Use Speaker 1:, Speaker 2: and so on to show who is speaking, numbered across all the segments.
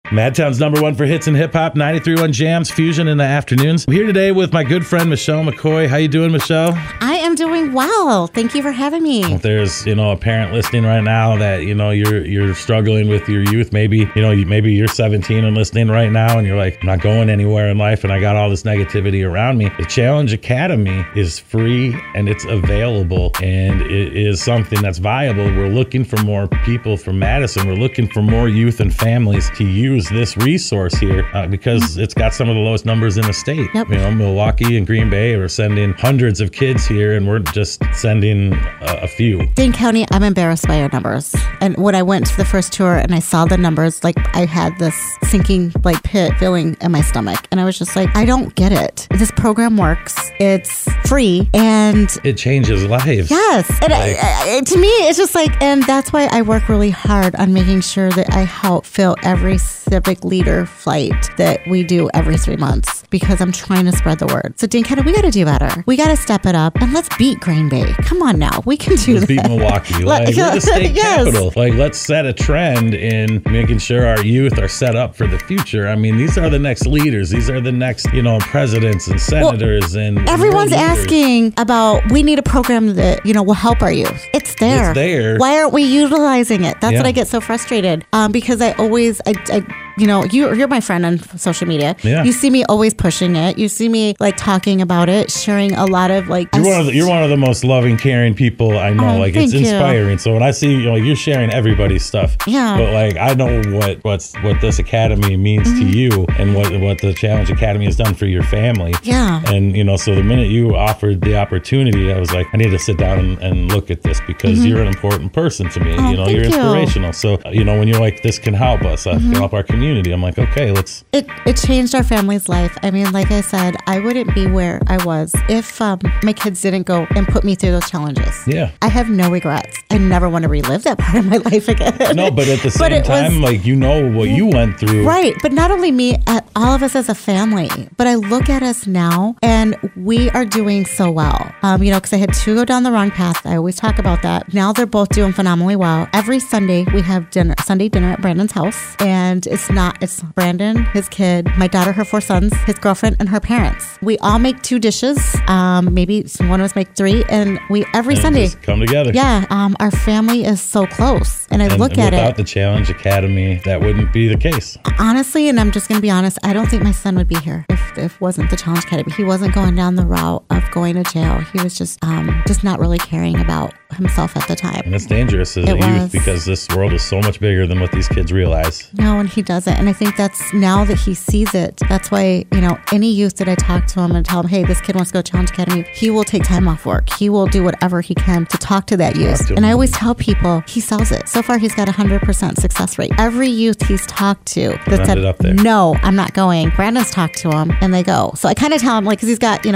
Speaker 1: Madtown's #1 for hits and hip hop, 93.1 Jams, Fusion in the afternoons. I'm here today with my good friend Michelle McCoy. How you doing, Michelle?
Speaker 2: I am doing well. Thank you for having me.
Speaker 1: If there's, a parent listening right now that, you're struggling with your youth. Maybe you're 17 and listening right now and you're like, I'm not going anywhere in life and I got all this negativity around me. The Challenge Academy is free and it's available and it is something that's viable. We're looking for more people from Madison. We're looking for more youth and families to use this resource here because it's got some of the lowest numbers in the state.
Speaker 2: Yep.
Speaker 1: Milwaukee and Green Bay are sending hundreds of kids here and we're just sending a few.
Speaker 2: Dane County, I'm embarrassed by our numbers. And when I went to the first tour and I saw the numbers, I had this sinking pit feeling in my stomach. And I was just like, I don't get it. This program works. It's free and
Speaker 1: it changes lives.
Speaker 2: Yes. And to me, it's just and that's why I work really hard on making sure that I help fill every civic leader flight that we do every 3 months because I'm trying to spread the word. So Dane County, we got to do better. We got to step it up and let's beat Green Bay. Come on now. We can do
Speaker 1: let's
Speaker 2: that.
Speaker 1: Beat Milwaukee. We're the state capital. Let's set a trend in making sure our youth are set up for the future. I mean, these are the next leaders. These are the next, presidents and senators and
Speaker 2: everyone's asking about, we need a program that, will help our youth. It's there.
Speaker 1: It's there.
Speaker 2: Why aren't we utilizing it? That's what I get so frustrated. Because I always, you're my friend on social media.
Speaker 1: Yeah.
Speaker 2: You see me always pushing it. You see me talking about it, sharing a lot of
Speaker 1: You're one of the most loving, caring people I know. It's inspiring. So when I see you're sharing everybody's stuff.
Speaker 2: Yeah.
Speaker 1: But I know what this academy means to you and what the Challenge Academy has done for your family.
Speaker 2: Yeah.
Speaker 1: And so the minute you offered the opportunity, I was like, I need to sit down and look at this because you're an important person to me. You're inspirational. So when you're like, this can help us, can help our community. I'm like, okay, let's.
Speaker 2: It changed our family's life. I mean, like I said, I wouldn't be where I was if my kids didn't go and put me through those challenges.
Speaker 1: Yeah.
Speaker 2: I have no regrets. I never want to relive that part of my life again.
Speaker 1: No, but at the same time, what you went through.
Speaker 2: Right. But not only me, all of us as a family, but I look at us now and we are doing so well. Because I had two go down the wrong path. I always talk about that. Now they're both doing phenomenally well. Every Sunday we have Sunday dinner at Brandon's house. And it's Brandon, his kid, my daughter, her 4 sons, his girlfriend, and her parents. We all make 2 dishes. Maybe one of us make 3. And every Sunday
Speaker 1: just come together.
Speaker 2: Yeah. Our family is so close. And I look at it.
Speaker 1: Without the Challenge Academy, that wouldn't be the case.
Speaker 2: Honestly, and I'm just going to be honest, I don't think my son would be here if it wasn't the Challenge Academy. He wasn't going down the route of going to jail. He was just not really caring about himself at the time.
Speaker 1: And it's dangerous as a youth because this world is so much bigger than what these kids realize.
Speaker 2: No, and he doesn't. And I think that's now that he sees it, that's why, any youth that I talk to him and tell him, hey, this kid wants to go to Challenge Academy, he will take time off work. He will do whatever he can to talk to that youth. And I always tell people, he sells it. So far, he's got 100% success rate. Every youth he's talked to that said, no, I'm not going. Brandon's talked to him and they go. So I kind of tell him, because he's got,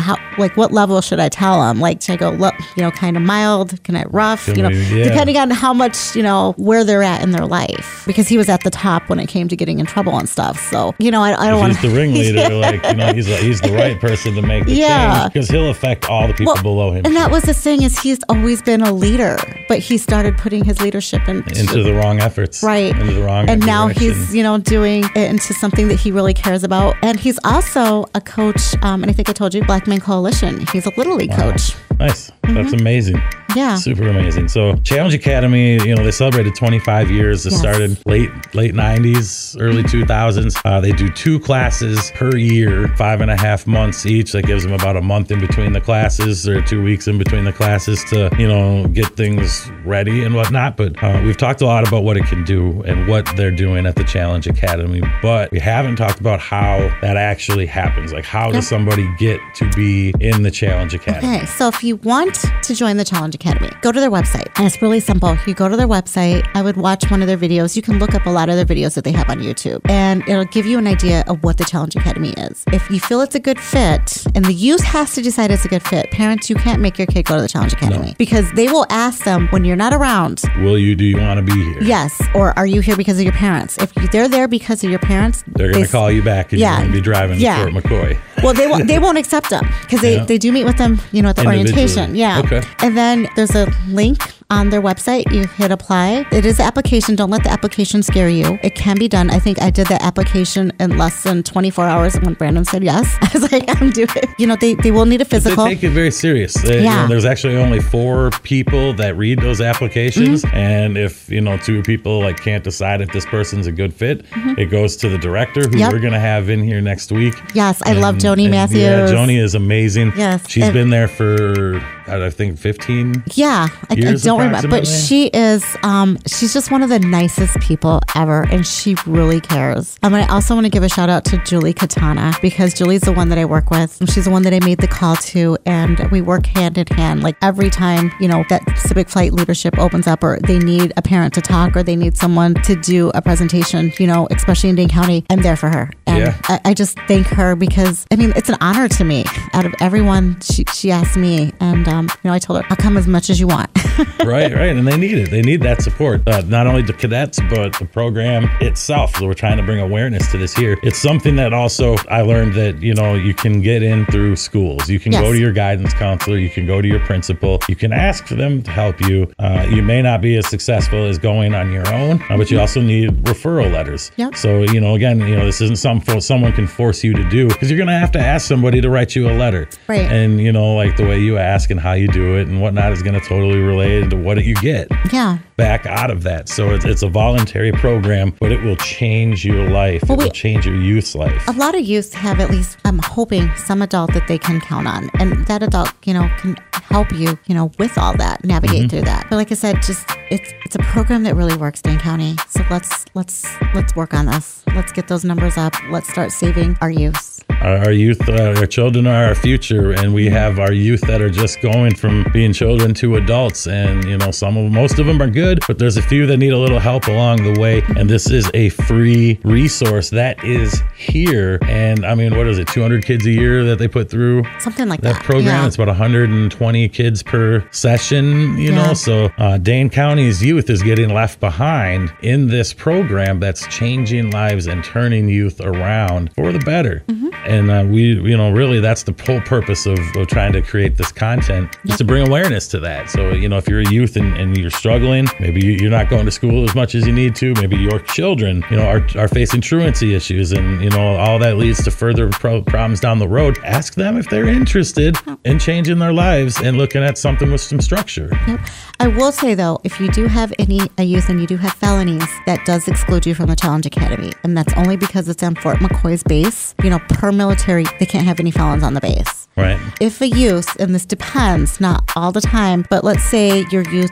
Speaker 2: what level should I tell him? Should I go, look, kind of mild, kind of rough, depending on how much, where they're at in their life. Because he was at the top when it came to getting in trouble and stuff. So, I don't want to.
Speaker 1: He's the ringleader, he's the right person to make the change because he'll affect all the people below him.
Speaker 2: And that was the thing is he's always been a leader, but he started putting his leadership
Speaker 1: into the wrong efforts.
Speaker 2: Right.
Speaker 1: Into the wrong
Speaker 2: And
Speaker 1: direction.
Speaker 2: now he's, doing it into something that he really cares about. And he's also a coach, and I think I told you, Black Men Coalition. He's a Little League coach.
Speaker 1: Nice. That's amazing.
Speaker 2: Yeah.
Speaker 1: Super amazing. So Challenge Academy, they celebrated 25 years. It started late 90s, early 2000s. They do 2 classes per year, 5.5 months each. That gives them about a month in between the classes or 2 weeks in between the classes to, get things ready and whatnot. But we've talked a lot about what it can do and what they're doing at the Challenge Academy. But we haven't talked about how that actually happens. How does somebody get to be in the Challenge Academy?
Speaker 2: Okay. So if you want to join the Challenge Academy, go to their website. And it's really simple. You go to their website. I would watch one of their videos. You can look up a lot of their videos that they have on YouTube. And it'll give you an idea of what the Challenge Academy is. If you feel it's a good fit, and the youth has to decide it's a good fit. Parents, you can't make your kid go to the Challenge Academy because they will ask them when you're not around.
Speaker 1: Do you want to be here?
Speaker 2: Yes. Or are you here because of your parents? If they're there because of your parents,
Speaker 1: they're going to call you back and you're going to be driving to Fort McCoy.
Speaker 2: Well, they won't accept them because they do meet with them, at the orientation. Yeah.
Speaker 1: Okay.
Speaker 2: And then there's a link on their website. You hit apply. It is an application. Don't let the application scare you. It can be done. I think I did the application in less than 24 hours when Brandon said yes. I was like, I'm doing it. You know, they will need a physical.
Speaker 1: They take it very serious. You know, there's actually only 4 people that read those applications. And if, you know, 2 people like can't decide if this person's a good fit, it goes to the director who we're going to have in here next week.
Speaker 2: Yes, I love Joni Matthews.
Speaker 1: Yeah, Joni is amazing.
Speaker 2: Yes.
Speaker 1: She's been there for, I think, 15
Speaker 2: I don't remember. But she is, she's just one of the nicest people ever. And she really cares. I also want to give a shout out to Julie Katana, because Julie's the one that I work with. She's the one that I made the call to. And we work hand in hand. Like every time, you know, that Civic Flight leadership opens up, or they need a parent to talk, or they need someone to do a presentation, you know, especially in Dane County, I'm there for her. And I just thank her, because, I mean, it's an honor to me. Out of everyone, she asked me. And, you know, I told her, I'll come as much as you want.
Speaker 1: Right. And they need it. They need that support. Not only the cadets, but the program itself. So we're trying to bring awareness to this here. It's something that also I learned that, you know, you can get in through schools. You can go to your guidance counselor. You can go to your principal. You can ask for them to help you. You may not be as successful as going on your own, but you also need referral letters. So, you know, again, you know, this isn't something someone can force you to do, because you're going to have to ask somebody to write you a letter. And, you know, like the way you ask and how you do it and whatnot is going to totally relate to what you get back out of that. So it's a voluntary program, but it will change your life. It will change your youth's life.
Speaker 2: A lot of youths have, at least I'm hoping, some adult that they can count on. And that adult, you know, can help you, you know, with all that, navigate through that. But like I said, just it's a program that really works, Dane County. So let's work on this. Let's get those numbers up. Let's start saving our youth.
Speaker 1: Our youth, our children are our future, and we have our youth that are just going from being children to adults. And, you know, most of them are good, but there's a few that need a little help along the way. And this is a free resource that is here. And I mean, what is it, 200 kids a year that they put through?
Speaker 2: Something like that.
Speaker 1: Program. It's about 120 kids per session, you know. So Dane County's youth is getting left behind in this program that's changing lives and turning youth around for the better. And we, you know, really that's the whole purpose of trying to create this content, is to bring awareness to that. So, you know, if you're a youth and you're struggling, maybe you're not going to school as much as you need to, maybe your children, you know, are facing truancy issues, and, you know, all that leads to further problems down the road. Ask them if they're interested in changing their lives and looking at something with some structure.
Speaker 2: I will say, though, if you do have a youth and you do have felonies, that does exclude you from the Challenge Academy. And that's only because it's on Fort McCoy's base. You know, per military, they can't have any felons on the base.
Speaker 1: Right.
Speaker 2: If a youth, and this depends, not all the time, but let's say your youth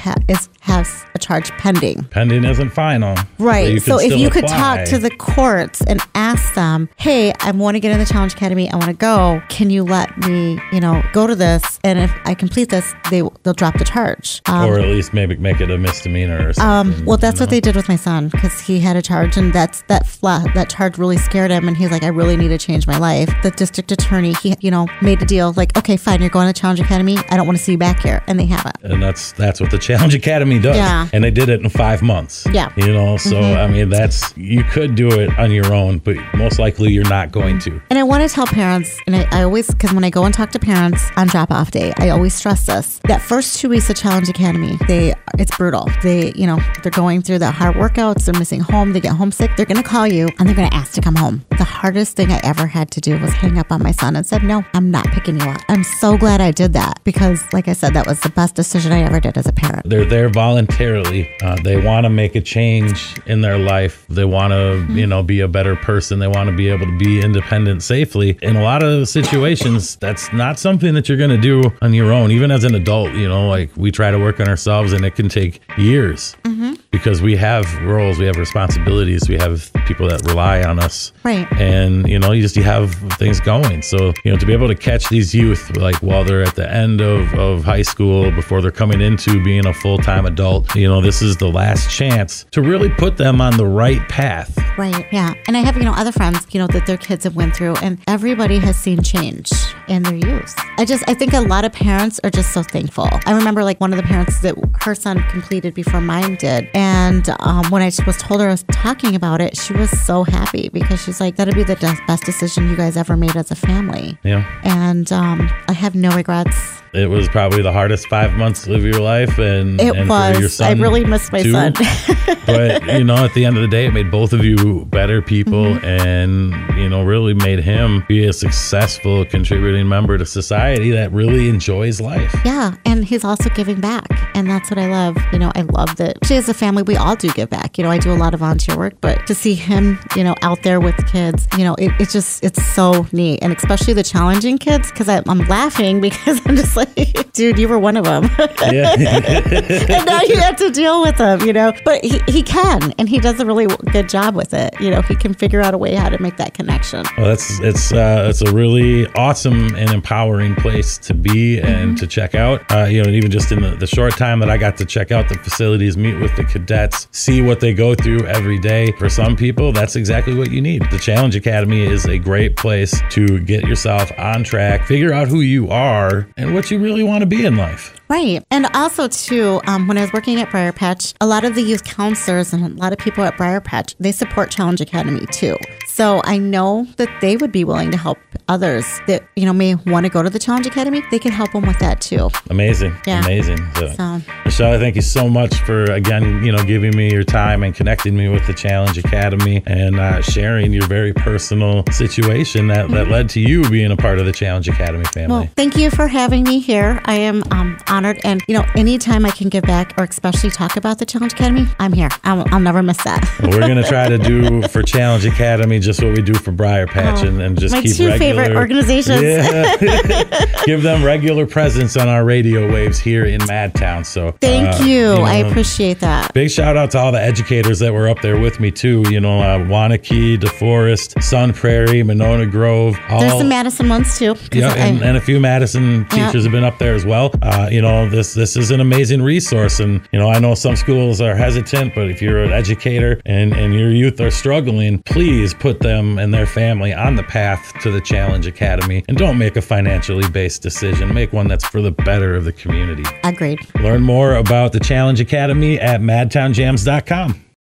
Speaker 2: has a charge pending.
Speaker 1: Pending isn't final.
Speaker 2: Right. So if you could talk to the courts and ask them, hey, I want to get in the Challenge Academy. I want to go. Can you let me, you know, go to this? And if I complete this, they'll drop the charge.
Speaker 1: Or at least maybe make it a misdemeanor or something.
Speaker 2: Well, that's what they did with my son, because he had a charge, and that charge really scared him. And he's like, I really need to change my life. The district attorney, he, you know, made a deal like, okay, fine, you're going to Challenge Academy. I don't want to see you back here. And they haven't.
Speaker 1: And that's what the Challenge Academy does.
Speaker 2: Yeah.
Speaker 1: And they did it in 5 months.
Speaker 2: Yeah.
Speaker 1: You know, so I mean, you could do it on your own, but most likely you're not going to.
Speaker 2: And I want to tell parents, and I always, because when I go and talk to parents on drop-off day, I always stress this. That first 2 weeks of Challenge Academy, it's brutal. They're going through the hard workouts, they're missing home, they get homesick, they're going to call you and they're going to ask to come home. The hardest thing I ever had to do was hang up on my son and said, no, I'm not picking you up. I'm so glad I did that, because like I said, that was the best decision I ever did as a parent.
Speaker 1: They're there voluntarily. They want to make a change in their life. They want to, you know, be a better person. They want to be able to be independent safely. In a lot of situations, that's not something that you're going to do on your own. Even as an adult, you know, like we try to work on ourselves, and it can take years. Because we have roles, we have responsibilities, we have people that rely on us.
Speaker 2: Right.
Speaker 1: And, you know, you have things going. So, you know, to be able to catch these youth, like while they're at the end of high school, before they're coming into being a full-time adult, you know, this is the last chance to really put them on the right path.
Speaker 2: Right. Yeah. And I have, you know, other friends, you know, that their kids have went through, and everybody has seen change in their youth. I think a lot of parents are just so thankful. I remember like one of the parents that her son completed before mine did. And when I was told her I was talking about it, she was so happy because she's like, that'd be the best decision you guys ever made as a family.
Speaker 1: Yeah.
Speaker 2: And I have no regrets.
Speaker 1: It was probably the hardest 5 months of your life, and
Speaker 2: it
Speaker 1: and
Speaker 2: was.
Speaker 1: For your son
Speaker 2: I really missed my
Speaker 1: too.
Speaker 2: son.
Speaker 1: But at the end of the day, it made both of you better people, and really made him be a successful contributing member to society that really enjoys life.
Speaker 2: Yeah, and he's also giving back, and that's what I love. I love that she has a family. We all do give back. I do a lot of volunteer work, but to see him, out there with kids, it's so neat, and especially the challenging kids, because I'm laughing because I'm just like, dude, you were one of them.
Speaker 1: Yeah.
Speaker 2: And now you have to deal with them, But he can, and he does a really good job with it. He can figure out a way how to make that connection.
Speaker 1: Well, it's a really awesome and empowering place to be and to check out. Even just in the short time that I got to check out the facilities, meet with the cadets, see what they go through every day. For some people, that's exactly what you need. The Challenge Academy is a great place to get yourself on track, figure out who you are and what you really want to be in life.
Speaker 2: Right. And also, too, when I was working at Briar Patch, a lot of the youth counselors and a lot of people at Briar Patch, they support Challenge Academy, too. So I know that they would be willing to help others that, may want to go to the Challenge Academy. They can help them with that, too.
Speaker 1: Amazing.
Speaker 2: Yeah.
Speaker 1: Amazing.
Speaker 2: So,
Speaker 1: Michelle, thank you so much for, again, giving me your time and connecting me with the Challenge Academy and sharing your very personal situation that led to you being a part of the Challenge Academy family.
Speaker 2: Well, thank you for having me here. I am honored. And, anytime I can give back or especially talk about the Challenge Academy, I'm here. I'll never miss that.
Speaker 1: Well, we're going to try to do for Challenge Academy just what we do for Briar Patch and just keep
Speaker 2: my two favorite organizations.
Speaker 1: Yeah. Give them regular presence on our radio waves here in Madtown. So
Speaker 2: thank you. I appreciate that.
Speaker 1: Big shout out to all the educators that were up there with me too. Wanakee, DeForest, Sun Prairie, Monona Grove.
Speaker 2: There's some Madison ones too.
Speaker 1: Yeah, and a few Madison teachers have been up there as well. This is an amazing resource, and I know some schools are hesitant, but if you're an educator and your youth are struggling, please put them and their family on the path to the Challenge Academy, and don't make a financially based decision. Make one that's for the better of the community.
Speaker 2: Agreed.
Speaker 1: Learn more about the Challenge Academy at madtownjams.com.